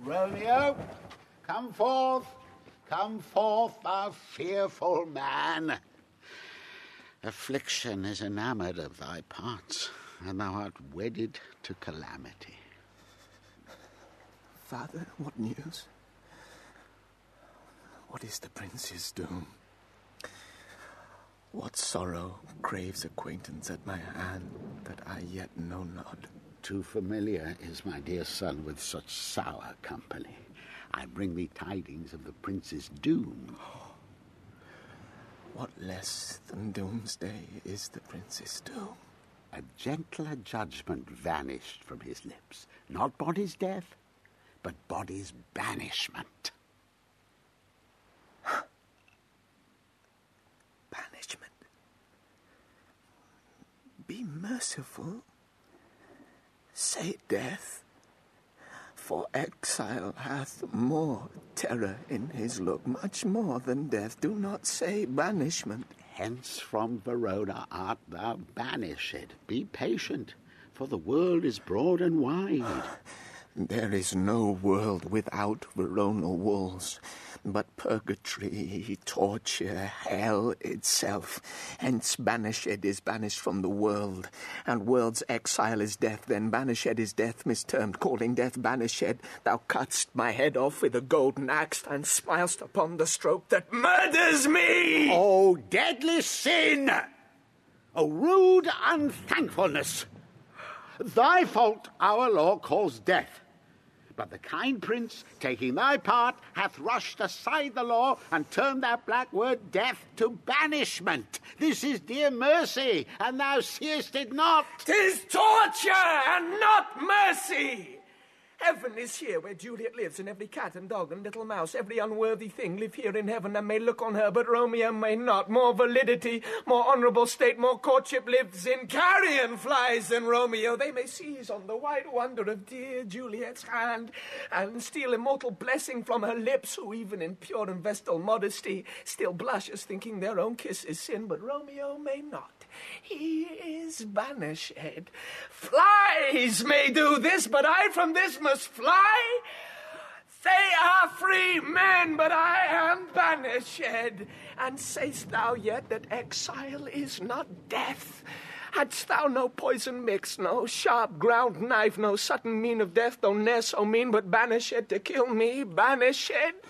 Romeo, come forth, thou fearful man. Affliction is enamoured of thy parts, and thou art wedded to calamity. Father, what news? What is the prince's doom? What sorrow craves acquaintance at my hand that I yet know not? Too familiar is my dear son with such sour company. I bring thee tidings of the prince's doom. What less than doomsday is the prince's doom? A gentler judgment vanished from his lips. Not body's death, but body's banishment. Banishment? Be merciful. Say death, for exile hath more terror in his look, much more than death. Do not say banishment. Hence from Verona art thou banished. Be patient, for the world is broad and wide. There is no world without Verona walls, but purgatory, torture, hell itself. Hence banished is banished from the world, and world's exile is death. Then banished is death mistermed, calling death banished. Thou cutt'st my head off with a golden axe, and smilest upon the stroke that murders me! O deadly sin! O rude unthankfulness! Thy fault our law calls death. But the kind prince, taking thy part, hath rushed aside the law and turned that black word death to banishment. This is dear mercy, and thou seest it not. 'Tis torture and not mercy. Heaven is here where Juliet lives, and every cat and dog and little mouse, every unworthy thing live here in heaven and may look on her, but Romeo may not. More validity, more honourable state, more courtship lives in carrion flies than Romeo. They may seize on the white wonder of dear Juliet's hand and steal immortal blessing from her lips, who even in pure and vestal modesty still blushes, thinking their own kiss is sin, but Romeo may not. He is banished. Flies may do this, but I from this must fly. They are free men, but I am banished. And say'st thou yet that exile is not death? Hadst thou no poison mix, no sharp ground knife, no sudden mean of death, though ne'er so mean, but banished to kill me, banished?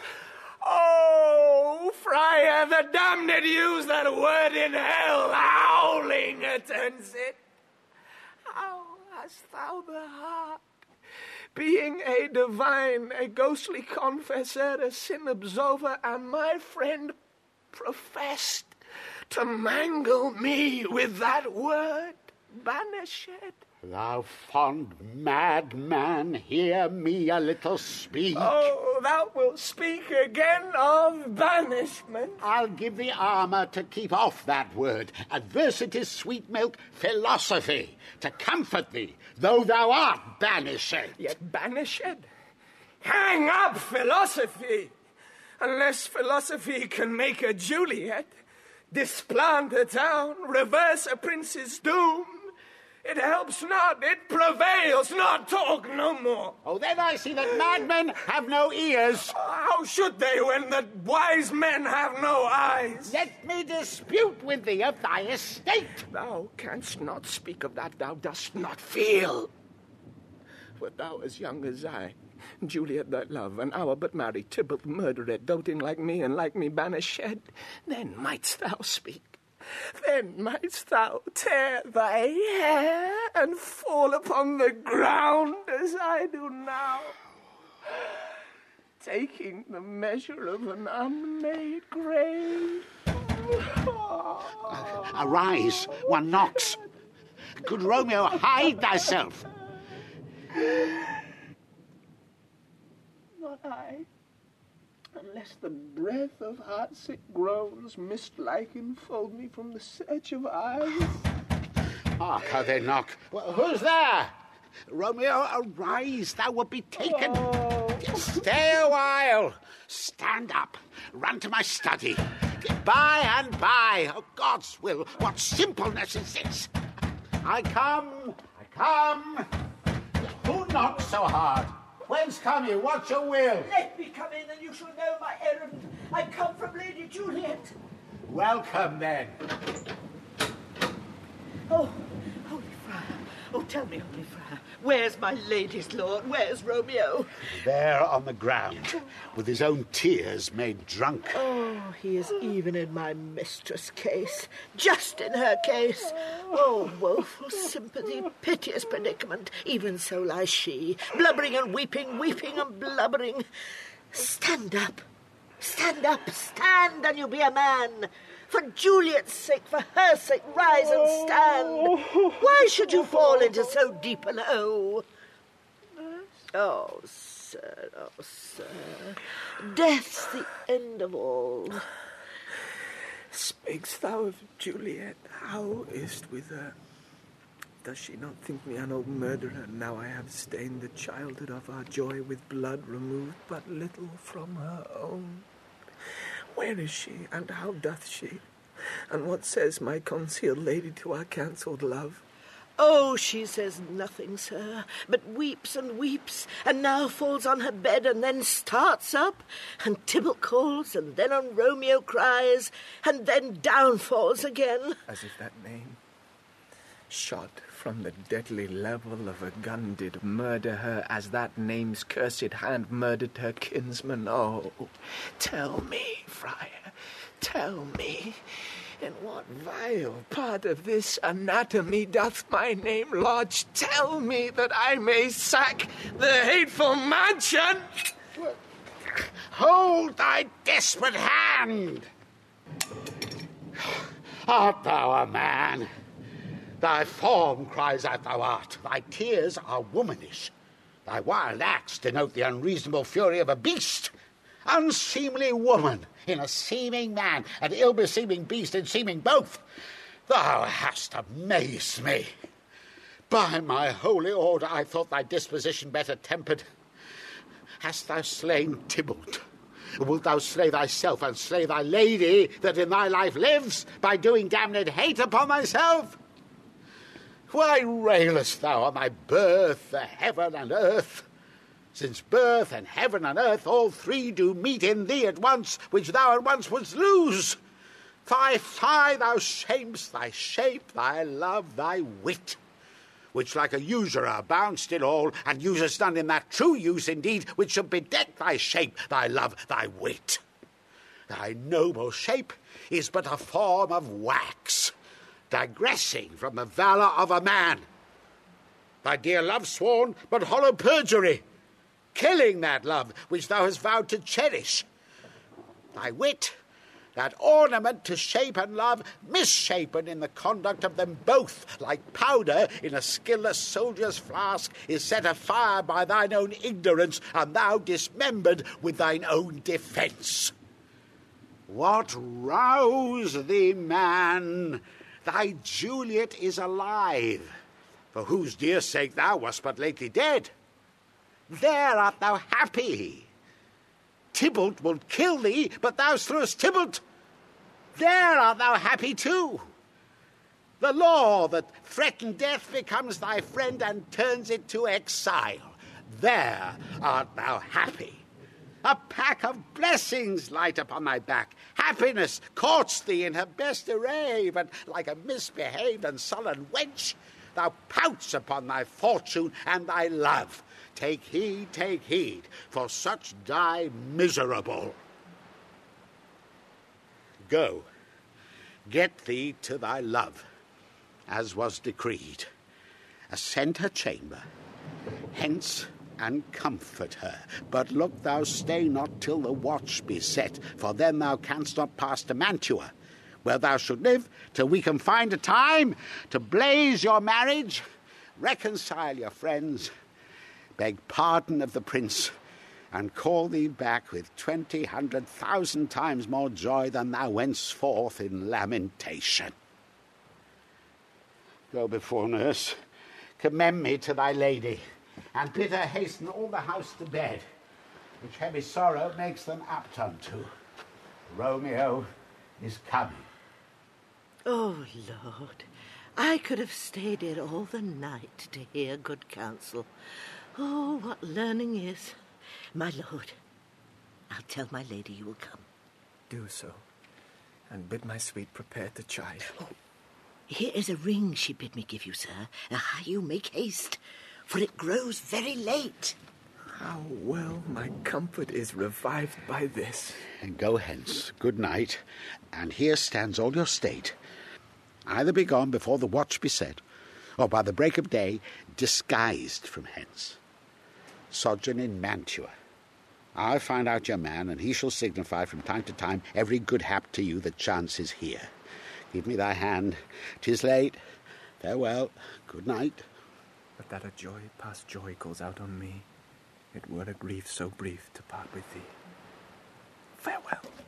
Oh, friar, the damned use that word in hell, howling attends it. How hast thou the heart, being a divine, a ghostly confessor, a sin absolver, and my friend professed to mangle me with that word, banished? Thou fond madman, hear me a little speak. Oh, thou wilt speak again of banishment. I'll give thee armour to keep off that word. Adversity's sweet milk, philosophy, to comfort thee, though thou art banished. Yet banished? Hang up philosophy! Unless philosophy can make a Juliet, displant a town, reverse a prince's doom, it helps not, it prevails not, talk no more. Oh, then I see that madmen have no ears. How should they when the wise men have no eyes? Let me dispute with thee of thy estate. Thou canst not speak of that thou dost not feel. Wert thou as young as I, Juliet thy love, an hour but married, Tybalt murdered, doting like me and like me banished, then mightst thou speak. Then mightst thou tear thy hair and fall upon the ground as I do now, taking the measure of an unmade grave. Arise, one knocks. Good Romeo, hide thyself. Not I. Unless the breath of heart-sick groans mist-like enfold me from the search of eyes. Hark, how they knock. Well, who's there? Romeo, arise, thou wilt be taken. Oh. Stay a while. Stand up. Run to my study. By and by. Oh, God's will, what simpleness is this? I come. Who knocks so hard? Whence come you? What's your will? Let me come in and you shall know my errand. I come from Lady Juliet. Welcome, then. Oh, Holy Friar. Oh, tell me, Holy Friar, where's my lady's lord? Where's Romeo? There on the ground, with his own tears made drunk. Oh, he is even in my mistress' case. Just in her case. Oh, woeful sympathy, piteous predicament. Even so lies she, blubbering and weeping, weeping and blubbering. Stand up. Stand up. Stand, and you be a man. For Juliet's sake, for her sake, rise and stand. Why should you fall into so deep an hole? Oh, sir, death's the end of all. Speak'st thou of Juliet? How is't with her? Does she not think me an old murderer, now I have stained the childhood of our joy with blood removed but little from her own? Where is she, and how doth she? And what says my concealed lady to our cancelled love? Oh, she says nothing, sir, but weeps and weeps, and now falls on her bed, and then starts up, and Tybalt calls, and then on Romeo cries, and then down falls again. As if that name, shot from the deadly level of a gun, did murder her as that name's cursed hand murdered her kinsman. Oh, tell me, friar, tell me, in what vile part of this anatomy doth my name lodge? Tell me, that I may sack the hateful mansion. Hold thy desperate hand! Art thou a man? Thy form cries out thou art. Thy tears are womanish. Thy wild acts denote the unreasonable fury of a beast. Unseemly woman in a seeming man, and ill-beseeming beast in seeming both. Thou hast amazed me. By my holy order, I thought thy disposition better tempered. Hast thou slain Tybalt? Wilt thou slay thyself and slay thy lady that in thy life lives, by doing damned hate upon thyself? Why railest thou on thy birth, the heaven and earth? Since birth and heaven and earth, all three do meet in thee at once, which thou at once wouldst lose. Fie, thou shamest thy shape, thy love, thy wit, which like a usurer bound'st in all, and usest none in that true use indeed, which should bedeck thy shape, thy love, thy wit. Thy noble shape is but a form of wax, digressing from the valour of a man. Thy dear love sworn, but hollow perjury, killing that love which thou hast vowed to cherish. Thy wit, that ornament to shape and love, misshapen in the conduct of them both, like powder in a skilless soldier's flask, is set afire by thine own ignorance, and thou dismembered with thine own defence. What rouse thee, man? Thy Juliet is alive, for whose dear sake thou wast but lately dead. There art thou happy. Tybalt will kill thee, but thou threwest Tybalt. There art thou happy too. The law that threatened death becomes thy friend and turns it to exile. There art thou happy. A pack of blessings light upon thy back. Happiness courts thee in her best array, but like a misbehaved and sullen wench, thou pouts upon thy fortune and thy love. Take heed, for such die miserable. Go, get thee to thy love, as was decreed. Ascend her chamber, hence, and comfort her. But look thou stay not till the watch be set, for then thou canst not pass to Mantua, where thou should live till we can find a time to blaze your marriage, reconcile your friends, beg pardon of the prince, and call thee back with 1,000 times more joy than thou wentst forth in lamentation. Go before, nurse, commend me to thy lady, and bid her hasten all the house to bed, which heavy sorrow makes them apt unto. Romeo is coming. Oh, Lord, I could have stayed here all the night to hear good counsel. Oh, what learning is. My lord, I'll tell my lady you will come. Do so, and bid my sweet prepare to chide. Oh, here is a ring she bid me give you, sir. Ah, you make haste, for it grows very late. How well my comfort is revived by this. And go hence, good night, and here stands all your state. Either be gone before the watch be set, or by the break of day disguised from hence. Sojourn in Mantua. I'll find out your man, and he shall signify from time to time every good hap to you that chances here. Give me thy hand. 'Tis late. Farewell. Good night. But that a joy past joy calls out on me, it were a grief so brief to part with thee. Farewell.